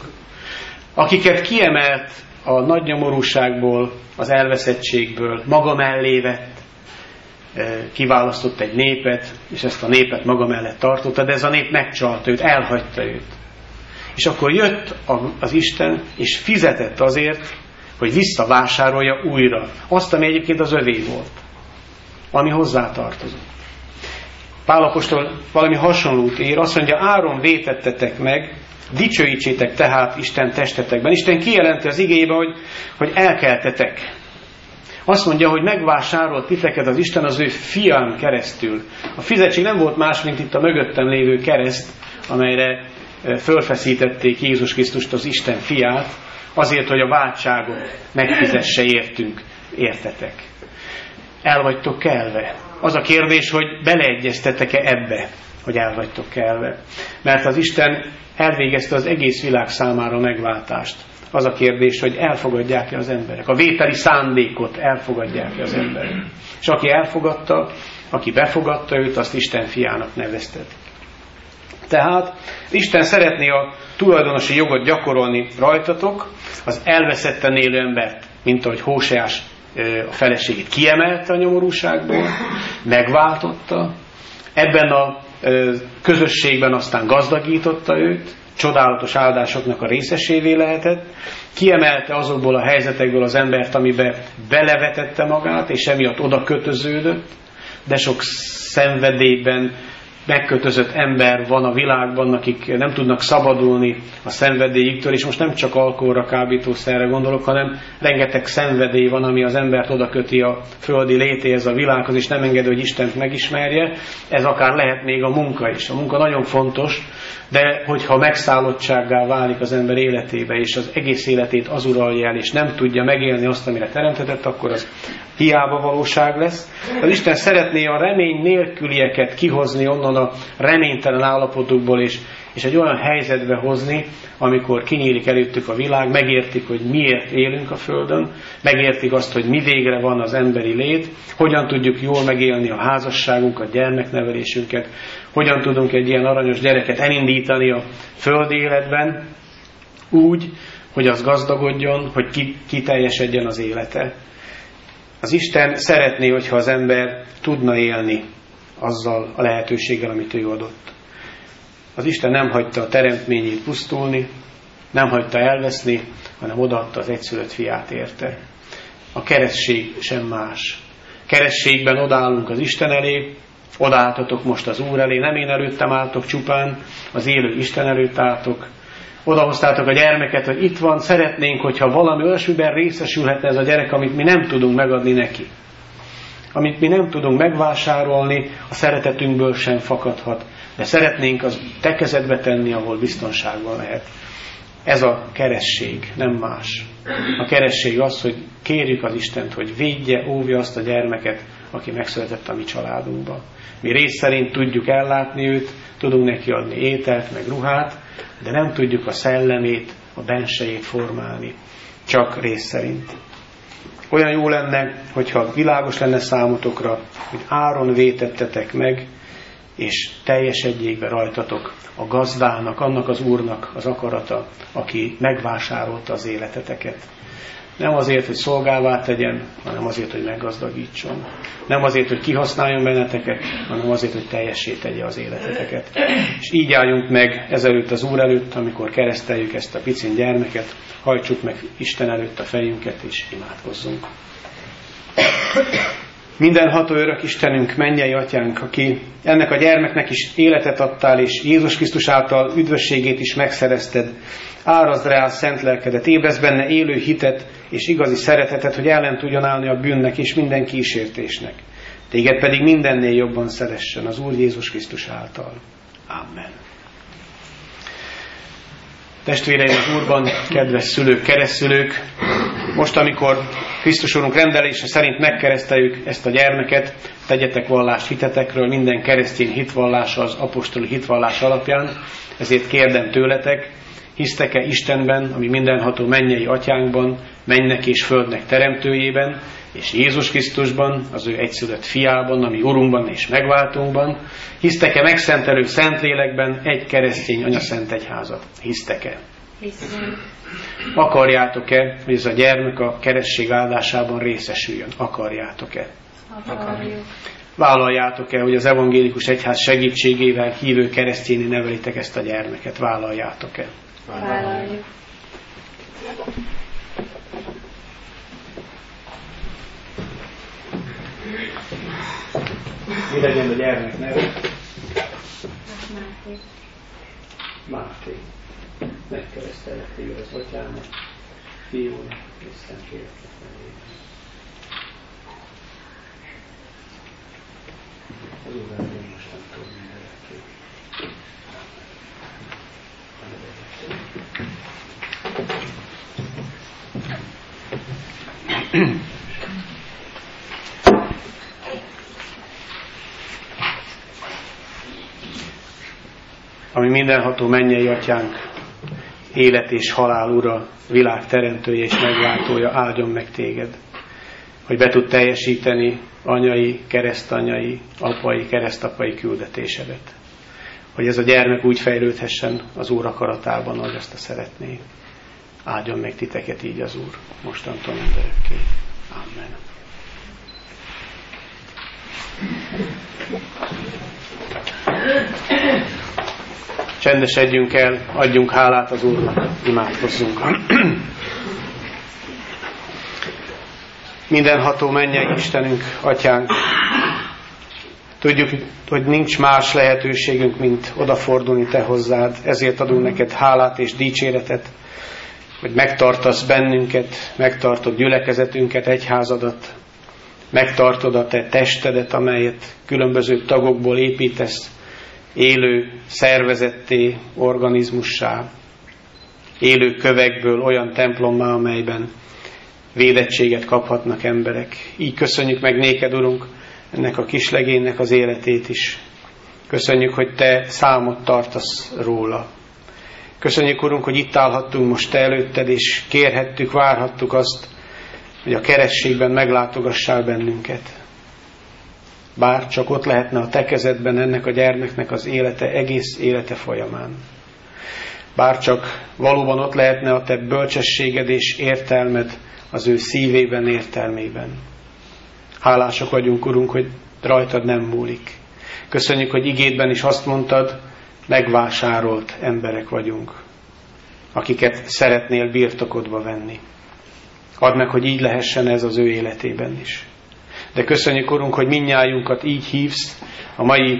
Akiket kiemelt a nagy nyomorúságból, az elveszettségből, maga mellé vett, kiválasztott egy népet, és ezt a népet maga mellett tartotta, de ez a nép megcsalta őt, elhagyta őt. És akkor jött az Isten, és fizetett azért, hogy visszavásárolja újra azt, ami egyébként az övé volt, ami hozzá tartozott. Pál apostol valami hasonlót ír, azt mondja, áron vétettetek meg, dicsőítsétek tehát Isten testetekben. Isten kijelenti az igébe, hogy, hogy elkeltetek. Azt mondja, hogy megvásárolt titeket az Isten az ő fián keresztül. A fizetség nem volt más, mint itt a mögöttem lévő kereszt, amelyre fölfeszítették Jézus Krisztust, az Isten fiát, azért, hogy a váltságot megfizesse értünk, értetek. El vagytok kelve. Az a kérdés, hogy beleegyeztetek-e ebbe, hogy el vagytok kelve. Mert az Isten elvégezte az egész világ számára a megváltást. Az a kérdés, hogy elfogadják-e az emberek. A vételi szándékot elfogadják-e az emberek. És aki elfogadta, aki befogadta őt, azt Isten fiának neveztetik. Tehát Isten szeretné a tulajdonosi jogot gyakorolni rajtatok, az elveszetten élő embert, mint ahogy Hóseás a feleségét kiemelte a nyomorúságból, megváltotta, ebben a közösségben aztán gazdagította őt, csodálatos áldásoknak a részesévé lehetett, kiemelte azokból a helyzetekből az embert, amiben belevetette magát, és emiatt oda kötöződött, de sok szenvedélyben megkötözött ember van a világban, akik nem tudnak szabadulni a szenvedélyiktől, és most nem csak alkoholra, kábítószerre gondolok, hanem rengeteg szenvedély van, ami az embert oda köti a földi létéhez, a világhoz, és nem engedi, hogy Istent megismerje. Ez akár lehet még a munka is. A munka nagyon fontos, de hogyha megszállottsággá válik az ember életébe, és az egész életét az uralja el, és nem tudja megélni azt, amire teremtetett, akkor az hiába valóság lesz. Az Isten szeretné a remény nélkülieket kihozni onnan a reménytelen állapotukból, és, és egy olyan helyzetbe hozni, amikor kinyílik előttük a világ, megértik, hogy miért élünk a Földön, megértik azt, hogy mi végre van az emberi lét, hogyan tudjuk jól megélni a házasságunkat, gyermeknevelésünket, hogyan tudunk egy ilyen aranyos gyereket elindítani a földi életben úgy, hogy az gazdagodjon, hogy kiteljesedjen az élete. Az Isten szeretné, hogyha az ember tudna élni azzal a lehetőséggel, amit ő adott. Az Isten nem hagyta a teremtményét pusztulni, nem hagyta elveszni, hanem odaadta az egyszülött fiát érte. A keresztség sem más. Kerességben odállunk az Isten elé, odaálltatok most az Úr elé, nem én előttem álltok csupán, az élő Isten előtt álltok, Odahoztátok a gyermeket, hogy itt van, szeretnénk, hogyha valami olyasmiben részesülhetne ez a gyerek, amit mi nem tudunk megadni neki. Amit mi nem tudunk megvásárolni, a szeretetünkből sem fakadhat. De szeretnénk az te kezedbe tenni, ahol biztonságban lehet. Ez a keresztség, nem más. A keresztség az, hogy kérjük az Istent, hogy védje, óvja azt a gyermeket, aki megszületett a mi családunkba. Mi rész szerint tudjuk ellátni őt, tudunk neki adni ételt, meg ruhát, de nem tudjuk a szellemét, a bensejét formálni. Csak rész szerint. Olyan jó lenne, hogyha világos lenne számotokra, hogy áron vétettetek meg, és teljesedjék rajtatok a gazdának, annak az Úrnak az akarata, aki megvásárolta az életeteket. Nem azért, hogy szolgálvá tegyen, hanem azért, hogy meggazdagítson. Nem azért, hogy kihasználjon benneteket, hanem azért, hogy teljessé tegye az életeteket. És így álljunk meg ezelőtt az Úr előtt, amikor kereszteljük ezt a picin gyermeket, hajtsuk meg Isten előtt a fejünket, és imádkozzunk. Mindenható örök Istenünk, mennyei Atyánk, aki ennek a gyermeknek is életet adtál, és Jézus Krisztus által üdvösségét is megszerezted, árazd rá a szent lelkedet, ébrezd benne élő hitet és igazi szeretetet, hogy ellen tudjon állni a bűnnek és minden kísértésnek. Téged pedig mindennél jobban szeressen az Úr Jézus Krisztus által. Amen. Testvéreim az Úrban, kedves szülők, keresztszülők, most, amikor Krisztus Úrunk rendelése szerint megkereszteljük ezt a gyermeket, tegyetek vallást hitetekről, minden keresztény hitvallása az apostoli hitvallás alapján, ezért kérdem tőletek, hisztek-e Istenben, ami mindenható mennyei Atyánkban, mennynek és földnek teremtőjében, és Jézus Krisztusban, az ő egyszülött fiában, ami Urunkban és megváltunkban? Hisztek-e megszentelő Szentlélekben, egy keresztény anyaszent egyházat? Hisztek-e? Hiszünk. Akarjátok-e, hogy ez a gyermek a keresztség áldásában részesüljön? Akarjátok-e? Akarjuk. Vállaljátok-e, hogy az evangélikus egyház segítségével hívő keresztényi nevelitek ezt a gyermeket? Vállaljátok-e? Vállaljuk. Mi legyen a gyermek neve? Máté. Máté. Megkeresztelek téged az Atyának, Fiúnak és Szentléleknek nevében. Az Úr velünk mostantól mindenekig. Ami mindenható mennyei Atyánk, élet és halál Ura, világ teremtője és megváltója, áldjon meg téged, hogy be tud teljesíteni anyai, keresztanyai, apai, keresztapai küldetésedet. Hogy ez a gyermek úgy fejlődhessen az Úr akaratában, ahogy azt a szeretné. Áldjon meg titeket így az Úr, mostantól mindörökké. Amen. Csendesedjünk el, adjunk hálát az Úrnak, imádkozzunk. Mindenható mennyei Istenünk, Atyánk, tudjuk, hogy nincs más lehetőségünk, mint odafordulni Te hozzád, ezért adunk neked hálát és dicséretet, hogy megtartasz bennünket, megtartod gyülekezetünket, egyházadat, megtartod a Te testedet, amelyet különböző tagokból építesz, élő szervezetté, organizmussá, élő kövekből olyan templommá, amelyben védettséget kaphatnak emberek. Így köszönjük meg néked, Urunk, ennek a kislegénynek az életét is. Köszönjük, hogy Te számot tartasz róla. Köszönjük, Urunk, hogy itt állhattunk most Te előtted, és kérhettük, várhattuk azt, hogy a kerességben meglátogassál bennünket. Bár csak ott lehetne a Te kezedben ennek a gyermeknek az élete, egész élete folyamán. Bár csak valóban ott lehetne a Te bölcsességed és értelmed az ő szívében, értelmében. Hálások vagyunk, Urunk, hogy rajtad nem múlik. Köszönjük, hogy igédben is azt mondtad, megvásárolt emberek vagyunk, akiket szeretnél birtokodba venni. Add meg, hogy így lehessen ez az ő életében is. De köszönjük, Urunk, hogy mindnyájunkat így hívsz a mai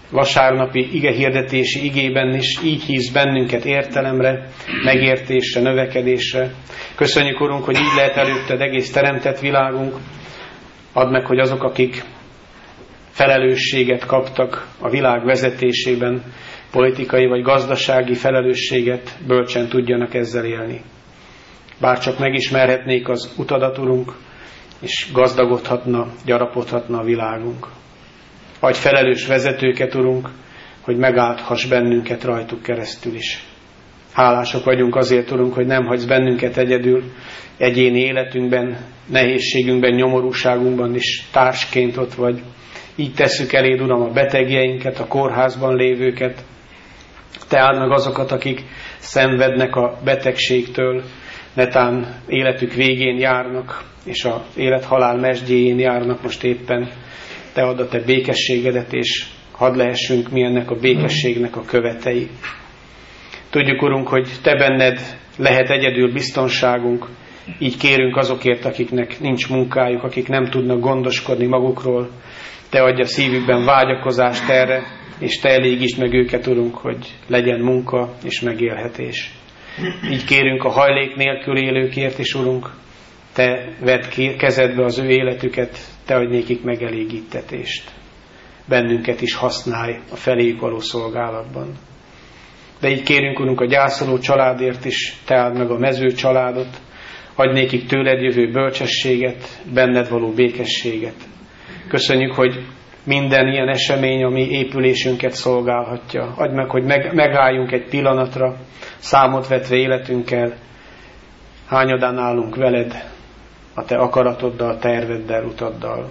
vasárnapi igehirdetési igében is így hívsz bennünket értelemre, megértésre, növekedésre. Köszönjük, Urunk, hogy így lehet előtted egész teremtett világunk. Add meg, hogy azok, akik felelősséget kaptak a világ vezetésében, politikai vagy gazdasági felelősséget, bölcsen tudjanak ezzel élni. Bárcsak megismerhetnék az utadat, Urunk, és gazdagodhatna, gyarapodhatna a világunk. Adj felelős vezetőket, Urunk, hogy megáldhass bennünket rajtuk keresztül is. Hálások vagyunk azért, Urunk, hogy nem hagysz bennünket egyedül egyéni életünkben, nehézségünkben, nyomorúságunkban is társként ott vagy. Így tesszük eléd, Uram, a betegjeinket, a kórházban lévőket. Te áld meg azokat, akik szenvednek a betegségtől, netán életük végén járnak, és az élet-halál mesdjéjén járnak most éppen. Te add a te békességedet, és hadd lehessünk mi ennek a békességnek a követei. Tudjuk, Urunk, hogy te benned lehet egyedül biztonságunk, így kérünk azokért, akiknek nincs munkájuk, akik nem tudnak gondoskodni magukról. Te adj a szívükben vágyakozást erre, és te elégítsd meg őket, Urunk, hogy legyen munka és megélhetés. Így kérünk a hajlék nélkül élőkért is, Urunk, te vedd kezedbe az ő életüket, te adj nékik megelégítetést. Bennünket is használj a feléjük való szolgálatban. De így kérünk, Urunk, a gyászoló családért is, te áld meg a mező családot, adj nékik tőled jövő bölcsességet, benned való békességet. Köszönjük, hogy minden ilyen esemény, ami épülésünket szolgálhatja. Adj meg, hogy meg, megálljunk egy pillanatra, számot vetve életünkkel, hányadán állunk veled, a te akaratoddal, terveddel, utaddal.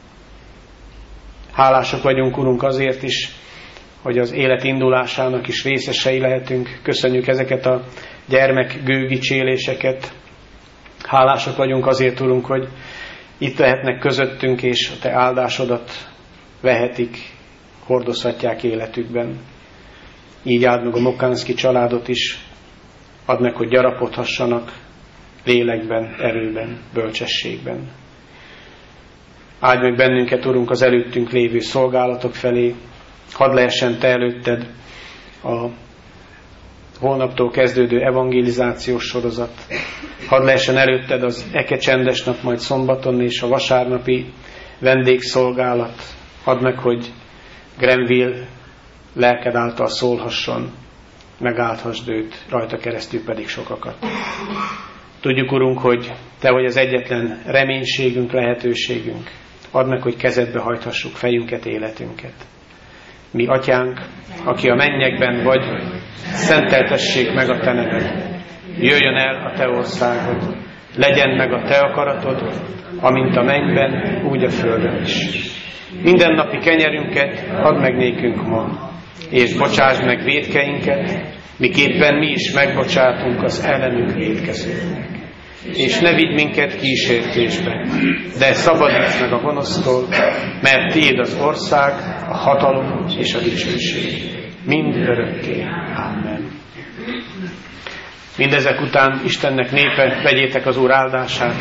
Hálások vagyunk, Urunk, azért is, hogy az élet indulásának is részesei lehetünk. Köszönjük ezeket a gyermek gőgicséléseket. Hálások vagyunk azért, Urunk, hogy itt lehetnek közöttünk, és a te áldásodat vehetik, hordozhatják életükben. Így áld meg a Mokánszki családot is, add meg, hogy gyarapodhassanak lélekben, erőben, bölcsességben. Áldj meg bennünket, Urunk, az előttünk lévő szolgálatok felé, hadd lehessen te előtted a holnaptól kezdődő evangelizációs sorozat, hadd lehessen előtted az eke csendes nap, majd szombaton, és a vasárnapi vendégszolgálat. Add meg, hogy Grenville lelked által szólhasson, megáldhassd őt, rajta keresztül pedig sokakat. Tudjuk, Urunk, hogy te vagy az egyetlen reménységünk, lehetőségünk. Add meg, hogy kezedbe hajthassuk fejünket, életünket. Mi, Atyánk, aki a mennyekben vagy, szenteltessék meg a te neved. Jöjjön el a te országod, legyen meg a te akaratod, amint a mennyben, úgy a földön is. Mindennapi kenyerünket add meg nékünk ma, és bocsásd meg vétkeinket, miképpen mi is megbocsátunk az ellenünk vétkezőknek. És ne vigy minket kísértésbe, de szabadíts meg a gonosztól, mert tiéd az ország, a hatalom és a dicsőség. Mind örökké. Amen. Mindezek után Istennek népe, vegyétek az Úr áldását.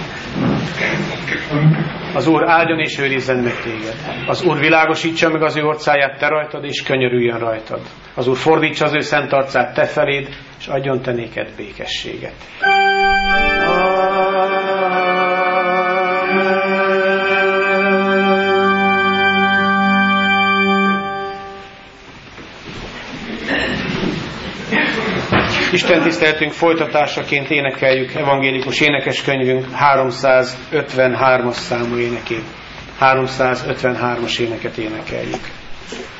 Az Úr áldjon és őrizzen meg téged. Az Úr világosítsa meg az ő orcáját te rajtad, és könyörüljön rajtad. Az Úr fordítsa az ő szent arcát te feléd, és adjon te néked békességet. Isten tiszteletünk folytatásaként énekeljük evangélikus énekeskönyvünk háromszázötvenhármas számú énekét. háromszázötvenhármas éneket énekeljük.